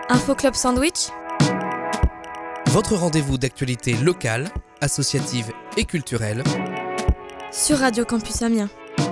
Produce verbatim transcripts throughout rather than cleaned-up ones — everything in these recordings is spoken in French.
Info Club Sandwich, votre rendez-vous d'actualité locale, associative et culturelle sur Radio Campus Amiens.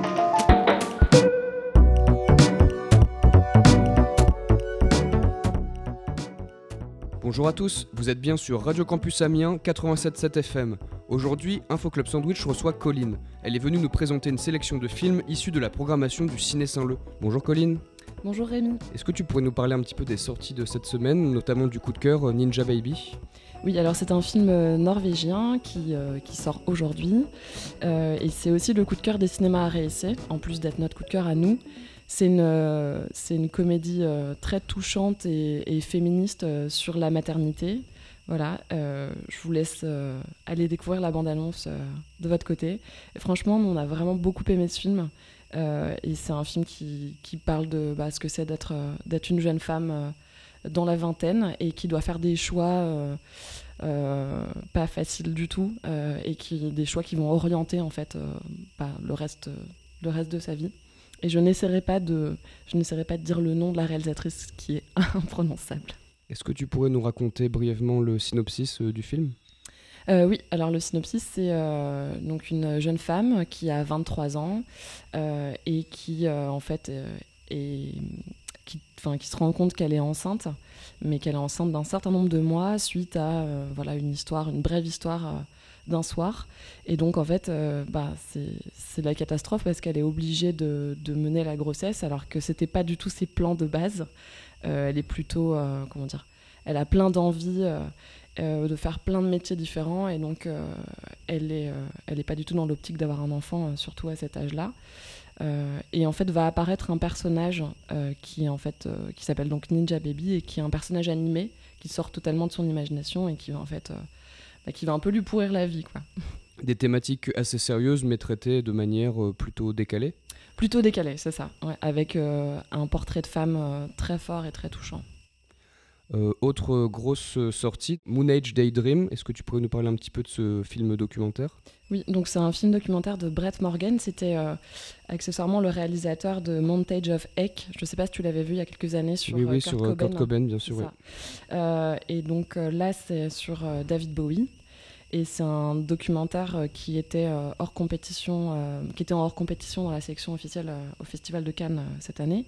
Bonjour à tous, vous êtes bien sur Radio Campus Amiens quatre-vingt-sept virgule sept F M. Aujourd'hui, Info Club Sandwich reçoit Colline. Elle est venue nous présenter une sélection de films issus de la programmation du Ciné Saint-Leu. Bonjour Colline. Bonjour Rémi. Est-ce que tu pourrais nous parler un petit peu des sorties de cette semaine, notamment du coup de cœur euh, Ninja Baby ? Oui, alors c'est un film euh, norvégien qui, euh, qui sort aujourd'hui euh, et c'est aussi le coup de cœur des cinémas à réessayer, en plus d'être notre coup de cœur à nous. C'est une, euh, c'est une comédie euh, très touchante et, et féministe euh, sur la maternité. Voilà, euh, je vous laisse euh, aller découvrir la bande-annonce euh, de votre côté. Et franchement, on a vraiment beaucoup aimé ce film. Euh, et c'est un film qui, qui parle de bah, ce que c'est d'être, euh, d'être une jeune femme euh, dans la vingtaine et qui doit faire des choix euh, euh, pas faciles du tout euh, et qui, des choix qui vont orienter en fait, euh, bah, le, reste, le reste de sa vie. Et je n'essaierai pas de, je n'essaierai pas de dire le nom de la réalisatrice qui est imprononçable. Est-ce que tu pourrais nous raconter brièvement le synopsis euh, du film ? Euh, oui, alors le synopsis, c'est euh, donc une jeune femme qui a vingt-trois ans euh, et qui, euh, en fait, euh, est, qui, qui se rend compte qu'elle est enceinte, mais qu'elle est enceinte d'un certain nombre de mois suite à euh, voilà, une histoire, une brève histoire euh, d'un soir. Et donc, en fait, euh, bah, c'est, c'est la catastrophe parce qu'elle est obligée de, de mener la grossesse alors que c'était pas du tout ses plans de base. Euh, elle est plutôt, euh, comment dire, elle a plein d'envies euh, euh, de faire plein de métiers différents et donc euh, elle est, euh, elle est pas du tout dans l'optique d'avoir un enfant, euh, surtout à cet âge-là. Euh, et en fait, va apparaître un personnage euh, qui, en fait, euh, qui s'appelle donc Ninja Baby et qui est un personnage animé qui sort totalement de son imagination et qui va en fait, euh, bah, qui va un peu lui pourrir la vie, quoi. Des thématiques assez sérieuses mais traitées de manière euh, plutôt décalée ? Plutôt décalé, c'est ça, ouais, avec euh, un portrait de femme euh, très fort et très touchant. Euh, autre grosse sortie, Moon Age Daydream. Est-ce que tu pourrais nous parler un petit peu de ce film documentaire ? Oui, donc c'est un film documentaire de Brett Morgen. C'était euh, accessoirement le réalisateur de Montage of Heck. Je ne sais pas si tu l'avais vu il y a quelques années sur oui, oui, euh, Kurt sur Cobain. Kurt Cobain, bien sûr. Ouais. Euh, et donc euh, là, c'est sur euh, David Bowie. Et c'est un documentaire euh, qui était euh, hors compétition, euh, qui était en hors compétition dans la sélection officielle euh, au Festival de Cannes euh, cette année.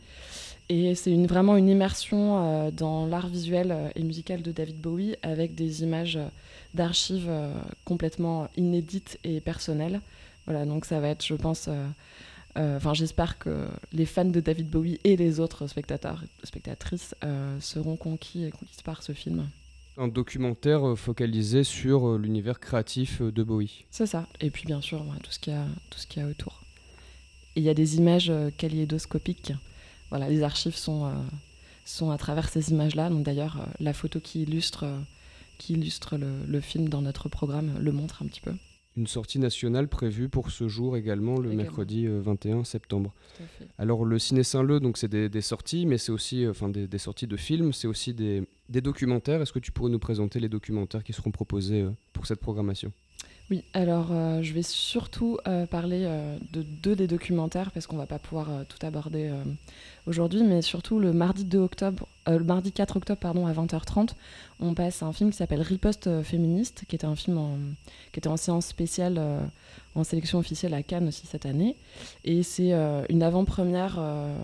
Et c'est une, vraiment une immersion euh, dans l'art visuel euh, et musical de David Bowie avec des images euh, d'archives euh, complètement inédites et personnelles. Voilà, donc ça va être, je pense, euh, euh, enfin j'espère que les fans de David Bowie et les autres spectateurs, spectatrices euh, seront conquis et conquises par ce film. Un documentaire focalisé sur l'univers créatif de Bowie. C'est ça. Et puis bien sûr, ouais, tout ce qu'il y a, tout ce qu'il y a autour. Et il y a des images euh, kaléidoscopiques. Voilà, les archives sont, euh, sont à travers ces images-là. Donc d'ailleurs, euh, la photo qui illustre, euh, qui illustre le, le film dans notre programme le montre un petit peu. Une sortie nationale prévue pour ce jour également, le également. mercredi euh, vingt et un septembre. Tout à fait. Alors le Ciné Saint-Leu, donc c'est des, des sorties, mais c'est aussi enfin, des, des sorties de films, c'est aussi des, des documentaires. Est-ce que tu pourrais nous présenter les documentaires qui seront proposés euh, pour cette programmation ? Oui, alors euh, je vais surtout euh, parler euh, de deux des documentaires parce qu'on ne va pas pouvoir euh, tout aborder euh, aujourd'hui, mais surtout le mardi deux octobre, euh, le mardi quatre octobre pardon, à vingt heures trente, on passe à un film qui s'appelle Riposte euh, féministe, qui était un film en, qui était en séance spéciale, euh, en sélection officielle à Cannes aussi cette année, et c'est euh, une avant-première. Euh,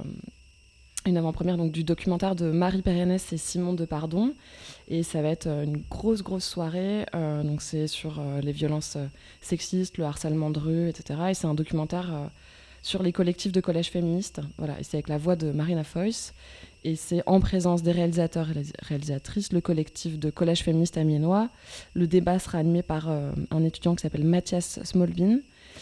Une avant-première donc, du documentaire de Marie Pérenès et Simon Depardon. Et ça va être une grosse, grosse soirée. Euh, donc c'est sur euh, les violences euh, sexistes, le harcèlement de rue, et cetera. Et c'est un documentaire euh, sur les collectifs de collèges féministes. Voilà. Et c'est avec la voix de Marina Foïs. Et c'est en présence des réalisateurs et les réalisatrices, le collectif de collèges féministes amiénois. Le débat sera animé par euh, un étudiant qui s'appelle Mathias Smolbin.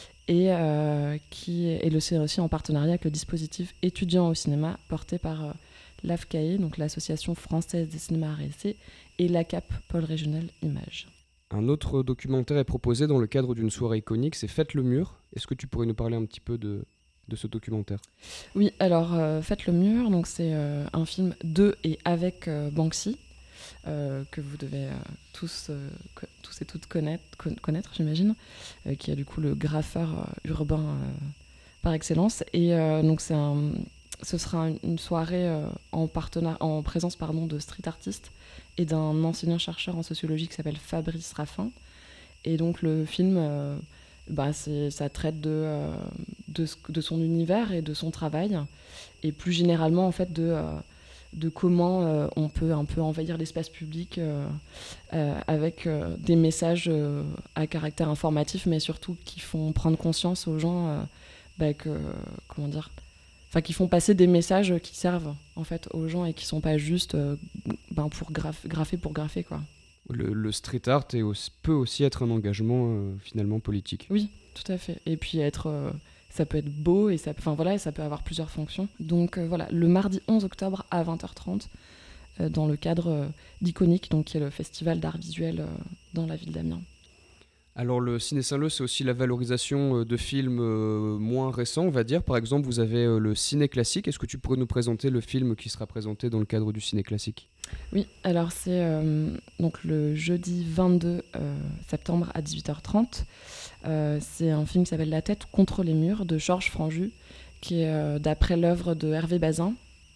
Et euh, qui est le c'est aussi en partenariat avec le dispositif étudiant au cinéma porté par euh, l'A F C A E, donc l'Association française des cinémas à essai, et l'A C A P, Pôle régional Images. Un autre documentaire est proposé dans le cadre d'une soirée iconique, c'est Faites le mur. Est-ce que tu pourrais nous parler un petit peu de, de ce documentaire ? Oui, alors euh, Faites le mur, donc c'est euh, un film de et avec euh, Banksy. Euh, que vous devez euh, tous, euh, co- tous et toutes connaître, con- connaître j'imagine, euh, qui est du coup le graffeur euh, urbain euh, par excellence. Et euh, donc c'est un, ce sera une, une soirée euh, en, partenari- en présence pardon, de street artistes et d'un enseignant-chercheur en sociologie qui s'appelle Fabrice Raffin. Et donc le film, euh, bah, c'est, ça traite de, euh, de, de son univers et de son travail, et plus généralement en fait de, euh, de comment euh, on peut un peu envahir l'espace public euh, euh, avec euh, des messages euh, à caractère informatif, mais surtout qui font prendre conscience aux gens euh, bah, que, comment dire, enfin qui font passer des messages qui servent en fait aux gens et qui sont pas juste euh, ben, pour graf- graffer pour graffer quoi. Le, le street art est aussi- peut aussi être un engagement euh, finalement politique. Oui, tout à fait. Et puis être, euh, ça peut être beau et ça, enfin voilà, et ça peut avoir plusieurs fonctions. Donc euh, voilà, le mardi onze octobre à vingt heures trente, euh, dans le cadre euh, d'Iconique, donc qui est le festival d'art visuel euh, dans la ville d'Amiens. Alors le Ciné Saint-Leu, c'est aussi la valorisation euh, de films euh, moins récents, on va dire. Par exemple, vous avez euh, le Ciné Classique. Est-ce que tu pourrais nous présenter le film qui sera présenté dans le cadre du Ciné Classique ? Oui, alors c'est euh, donc le jeudi vingt-deux euh, septembre à dix-huit heures trente. Euh, c'est un film qui s'appelle La tête contre les murs de Georges Franju, qui est euh, d'après l'œuvre de Hervé Bazin.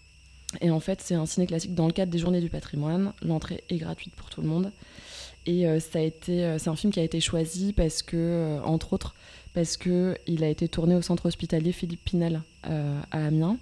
Et en fait, c'est un ciné classique dans le cadre des Journées du patrimoine. L'entrée est gratuite pour tout le monde. Et euh, ça a été, euh, c'est un film qui a été choisi parce que, euh, entre autres, parce que il a été tourné au centre hospitalier Philippe Pinel euh, à Amiens.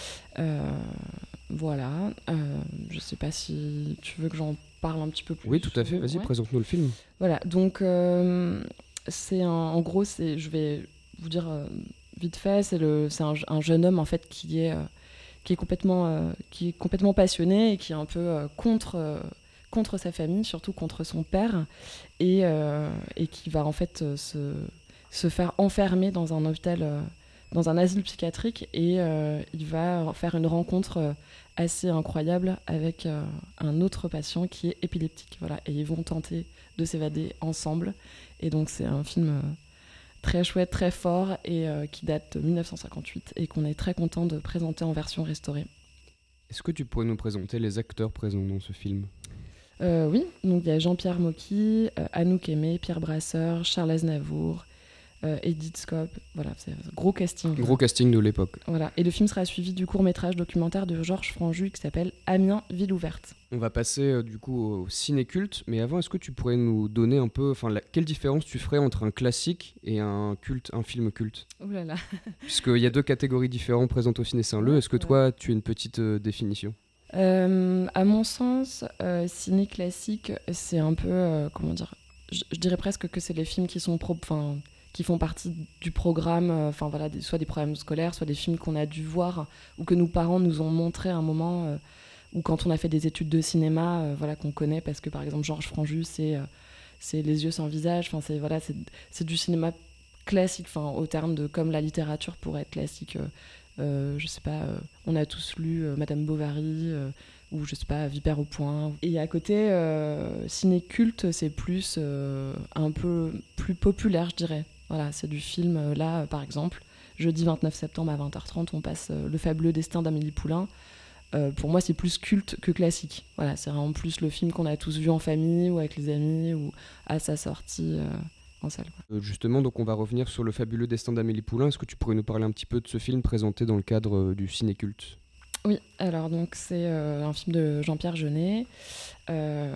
Euh, voilà. Euh, je ne sais pas si tu veux que j'en parle un petit peu plus. Oui, tout à fait. Vas-y, Ouais. présente-nous le film. Voilà. Donc, euh, c'est un, en gros, c'est, je vais vous dire euh, vite fait, c'est le, c'est un, un jeune homme en fait qui est, euh, qui est complètement, euh, qui est complètement passionné et qui est un peu euh, contre. Euh, contre sa famille, surtout contre son père, et, euh, et qui va en fait euh, se, se faire enfermer dans un hôpital, euh, dans un asile psychiatrique, et euh, il va faire une rencontre euh, assez incroyable avec euh, un autre patient qui est épileptique. Voilà, et ils vont tenter de s'évader ensemble. Et donc c'est un film euh, très chouette, très fort, et euh, qui date de dix-neuf cent cinquante-huit, et qu'on est très content de présenter en version restaurée. Est-ce que tu pourrais nous présenter les acteurs présents dans ce film ? Euh, oui, donc il y a Jean-Pierre Mocky, euh, Anouk Aimé, Pierre Brasseur, Charles Aznavour, euh, Edith Scope. Voilà, c'est un gros casting. Gros casting de l'époque. Voilà. Et le film sera suivi du court-métrage documentaire de Georges Franju qui s'appelle Amiens, ville ouverte. On va passer euh, du coup au ciné-culte, mais avant, est-ce que tu pourrais nous donner un peu, enfin, la- quelle différence tu ferais entre un classique et un culte, un film culte ? Ouh là là. Puisqu'il y a deux catégories différentes présentes au Ciné Saint-Leu, Ouais, est-ce que ouais. toi, tu as une petite euh, définition ? Euh, à mon sens, euh, ciné classique, c'est un peu, euh, comment dire, je, je dirais presque que c'est les films qui sont pro, enfin, qui font partie du programme, enfin euh, voilà, des, soit des programmes scolaires, soit des films qu'on a dû voir ou que nos parents nous ont montré à un moment, euh, ou quand on a fait des études de cinéma, euh, voilà, qu'on connaît parce que par exemple Georges Franju, c'est, euh, c'est Les yeux sans visage, enfin c'est voilà, c'est, c'est du cinéma classique, enfin au terme de comme la littérature pourrait être classique. Euh, Euh, je sais pas, euh, on a tous lu euh, Madame Bovary euh, ou je sais pas, Vipère au point. Et à côté, euh, ciné culte, c'est plus euh, un peu plus populaire, je dirais. Voilà, c'est du film. Euh, là, euh, par exemple, jeudi vingt-neuf septembre à vingt heures trente, on passe euh, Le fabuleux destin d'Amélie Poulain. Euh, pour moi, c'est plus culte que classique. Voilà, c'est vraiment plus le film qu'on a tous vu en famille ou avec les amis ou à sa sortie. Euh, en salle, quoi. Euh, Justement, donc on va revenir sur Le fabuleux destin d'Amélie Poulain. Est-ce que tu pourrais nous parler un petit peu de ce film présenté dans le cadre euh, du ciné-culte ? Oui, alors donc c'est euh, un film de Jean-Pierre Jeunet euh,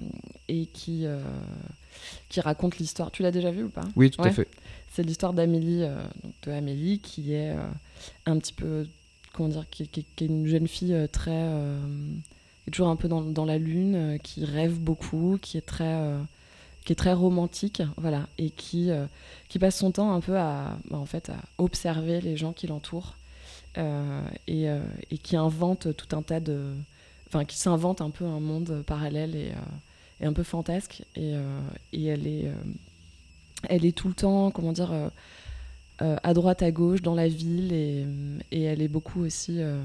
et qui, euh, qui raconte l'histoire. Tu l'as déjà vu ou pas ? Oui, tout Ouais. à fait. C'est l'histoire d'Amélie, euh, donc de Amélie qui est euh, un petit peu, comment dire, qui, qui- qui est une jeune fille euh, très, euh, qui est toujours un peu dans, dans la lune, euh, qui rêve beaucoup, qui est très, euh, qui est très romantique, voilà, et qui, euh, qui passe son temps un peu à, bah, en fait, à observer les gens qui l'entourent. Euh, et, euh, et qui invente tout un tas de... Enfin, qui s'invente un peu un monde parallèle et, euh, et un peu fantasque. Et, euh, et elle, est, euh, elle est tout le temps, comment dire, euh, euh, à droite, à gauche, dans la ville. Et, et elle est beaucoup aussi... euh,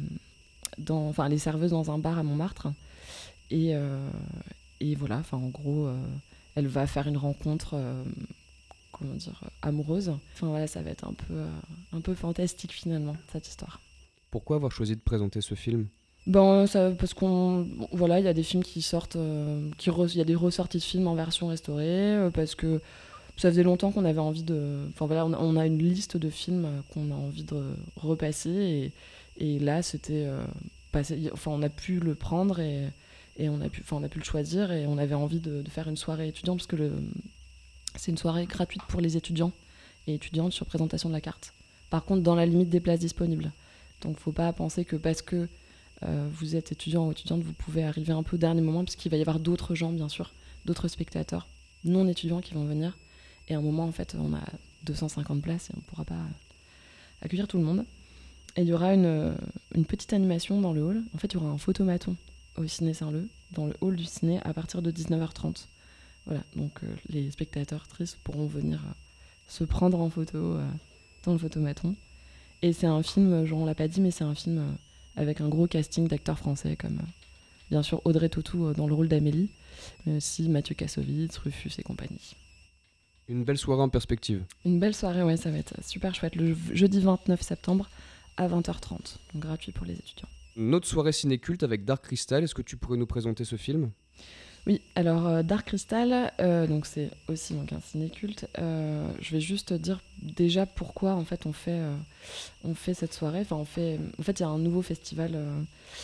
dans, enfin, elle est serveuse dans un bar à Montmartre. Et, euh, et voilà, enfin, en gros, euh, elle va faire une rencontre... euh, comment dire, euh, amoureuse. Enfin voilà, ça va être un peu, euh, un peu fantastique finalement, cette histoire. Pourquoi avoir choisi de présenter ce film ? Ben, ça, parce qu'on, bon, voilà, il y a des films qui sortent, euh, qui re- il y a des ressorties de films en version restaurée, euh, parce que ça faisait longtemps qu'on avait envie de... Enfin voilà, on a, on a une liste de films qu'on a envie de repasser, et, et là, c'était... Euh, passé, enfin, on a pu le prendre, et, et on, a pu, enfin, on a pu le choisir, et on avait envie de, de faire une soirée étudiante, parce que le, c'est une soirée gratuite pour les étudiants et étudiantes sur présentation de la carte. Par contre, dans la limite des places disponibles. Donc, faut pas penser que parce que euh, vous êtes étudiant ou étudiante, vous pouvez arriver un peu au dernier moment, parce qu'il va y avoir d'autres gens, bien sûr, d'autres spectateurs non étudiants qui vont venir. Et à un moment, en fait, on a deux cent cinquante places et on ne pourra pas accueillir tout le monde. Et il y aura une, une petite animation dans le hall. En fait, il y aura un photomaton au Ciné Saint-Leu, dans le hall du ciné, à partir de dix-neuf heures trente. Voilà, donc euh, les spectateurs tristes pourront venir euh, se prendre en photo euh, dans le photomaton. Et c'est un film, genre on l'a pas dit, mais c'est un film euh, avec un gros casting d'acteurs français, comme euh, bien sûr Audrey Tautou euh, dans le rôle d'Amélie, mais aussi Mathieu Kassovitz, Rufus et compagnie. Une belle soirée en perspective. Une belle soirée, ouais, ça va être super chouette. Le jeudi vingt-neuf septembre à vingt heures trente, donc gratuit pour les étudiants. Notre soirée ciné-culte avec Dark Crystal, est-ce que tu pourrais nous présenter ce film ? Oui, alors euh, Dark Crystal, euh, donc c'est aussi donc, un ciné-culte. Euh, je vais juste dire déjà pourquoi en fait on fait, euh, on fait cette soirée. Enfin, on fait, en fait, il y a un nouveau festival euh,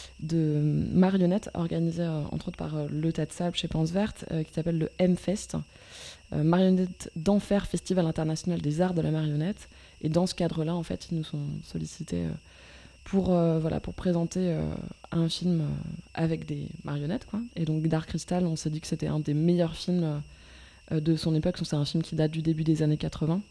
de marionnettes organisé euh, entre autres par euh, le Tas de Sable chez Panse Verte, euh, qui s'appelle le M-Fest. Euh, Marionnettes d'Enfer, Festival international des arts de la marionnette. Et dans ce cadre-là, en fait, ils nous sont sollicités euh, pour, euh, voilà, pour présenter euh, un film euh, avec des marionnettes, quoi. Et donc Dark Crystal, on s'est dit que c'était un des meilleurs films euh, de son époque. C'est un film qui date du début des années quatre-vingts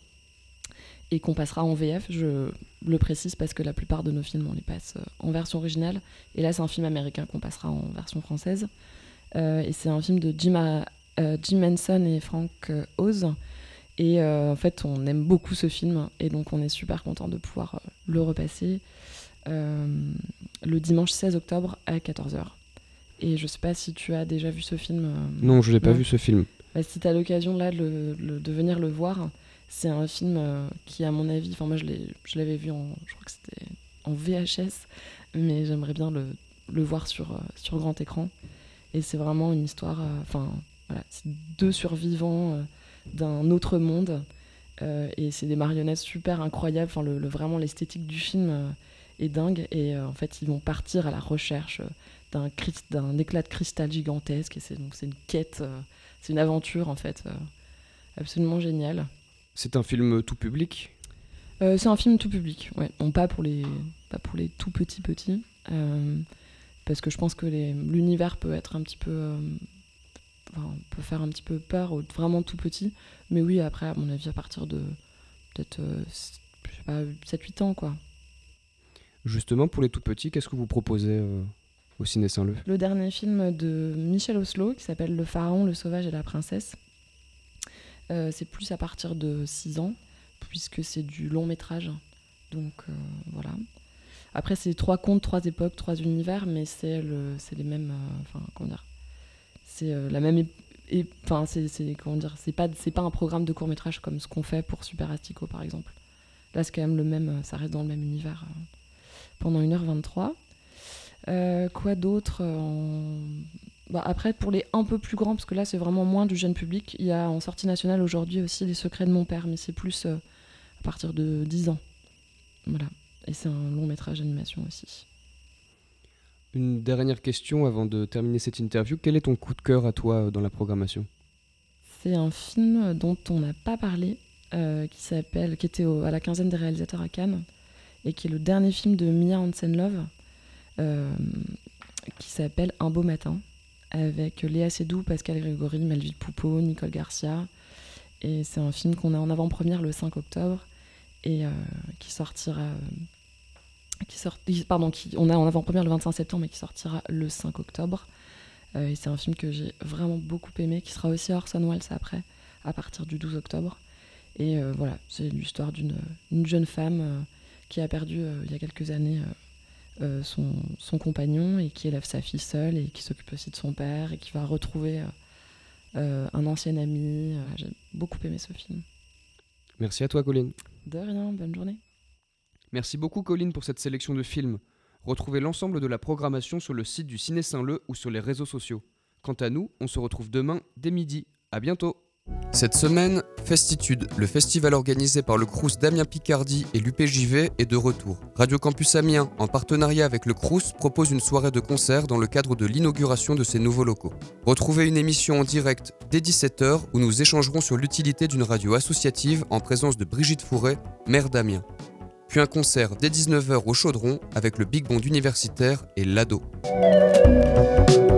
et qu'on passera en V F. Je le précise parce que la plupart de nos films, on les passe euh, en version originale. Et là, c'est un film américain qu'on passera en version française. Euh, et c'est un film de Jim, euh, Jim Henson et Frank euh, Oz. Et euh, en fait, on aime beaucoup ce film, et donc on est super content de pouvoir euh, le repasser euh, le dimanche seize octobre à quatorze heures. Et je sais pas si tu as déjà vu ce film. Euh, non, je l'ai pas non. vu ce film. Bah, si tu as l'occasion là le, le, de venir le voir, c'est un film euh, qui, à mon avis, enfin moi je, l'ai, je l'avais vu en, je crois que c'était en V H S, mais j'aimerais bien le, le voir sur, euh, sur grand écran. Et c'est vraiment une histoire, enfin euh, voilà, c'est deux survivants euh, d'un autre monde, euh, et c'est des marionnettes super incroyables. Enfin, le, le, vraiment l'esthétique du film euh, est dingue, et euh, en fait ils vont partir à la recherche euh, d'un, d'un éclat de cristal gigantesque, et c'est, donc, c'est une quête, euh, c'est une aventure en fait euh, absolument géniale. C'est un film tout public ? euh, C'est un film tout public, ouais. Bon, pas pour les, pas pour les tout petits petits, euh, parce que je pense que les, l'univers peut être un petit peu... Euh, Enfin, on peut faire un petit peu peur aux vraiment tout petits, mais oui, après, à mon avis, à partir de peut-être euh, je sais pas, sept huit ans, quoi. Justement, pour les tout petits, qu'est-ce que vous proposez euh, au Ciné Saint-Leu ? Le dernier film de Michel Oslo, qui s'appelle Le Pharaon, le Sauvage et la Princesse. Euh, c'est plus à partir de six ans, puisque c'est du long métrage. Donc, euh, voilà. Après, c'est trois contes, trois époques, trois univers, mais c'est, le, c'est les mêmes... Enfin, euh, comment dire C'est euh, la même... Enfin, c'est, c'est, comment dire, c'est pas, c'est pas un programme de court-métrage comme ce qu'on fait pour Super Astico, par exemple. Là, c'est quand même le même... Ça reste dans le même univers euh, pendant une heure vingt-trois. Euh, quoi d'autre en... bah, après, pour les un peu plus grands, parce que là, c'est vraiment moins du jeune public, il y a en sortie nationale aujourd'hui aussi Les Secrets de mon père, mais c'est plus euh, à partir de dix ans. Voilà. Et c'est un long-métrage d'animation aussi. Une dernière question avant de terminer cette interview. Quel est ton coup de cœur à toi dans la programmation ? C'est un film dont on n'a pas parlé, euh, qui s'appelle, qui était au, à la quinzaine des réalisateurs à Cannes, et qui est le dernier film de Mia Hansen-Løve, euh, qui s'appelle Un beau matin, avec Léa Seydoux, Pascal Grégory, Melville Poupeau, Nicole Garcia. Et c'est un film qu'on a en avant-première le cinq octobre, et euh, qui sortira... Euh, Qui sort, pardon, qui, on a en avant-première le vingt-cinq septembre, mais qui sortira le cinq octobre. Euh, et c'est un film que j'ai vraiment beaucoup aimé, qui sera aussi à Orson Welles après, à partir du douze octobre. Et euh, voilà, c'est l'histoire d'une une jeune femme euh, qui a perdu euh, il y a quelques années euh, euh, son, son compagnon, et qui élève sa fille seule, et qui s'occupe aussi de son père, et qui va retrouver euh, euh, un ancien ami. Euh, j'ai beaucoup aimé ce film. Merci à toi, Colline. De rien, bonne journée. Merci beaucoup, Colline, pour cette sélection de films. Retrouvez l'ensemble de la programmation sur le site du Ciné Saint-Leu ou sur les réseaux sociaux. Quant à nous, on se retrouve demain dès midi. À bientôt. Cette semaine, Festitude, le festival organisé par le Crous d'Amiens Picardie et l'U P J V est de retour. Radio Campus Amiens, en partenariat avec le Crous, propose une soirée de concert dans le cadre de l'inauguration de ces nouveaux locaux. Retrouvez une émission en direct dès dix-sept heures où nous échangerons sur l'utilité d'une radio associative en présence de Brigitte Fouret, maire d'Amiens. Puis un concert dès dix-neuf heures au Chaudron avec le Big Band universitaire et l'Ado.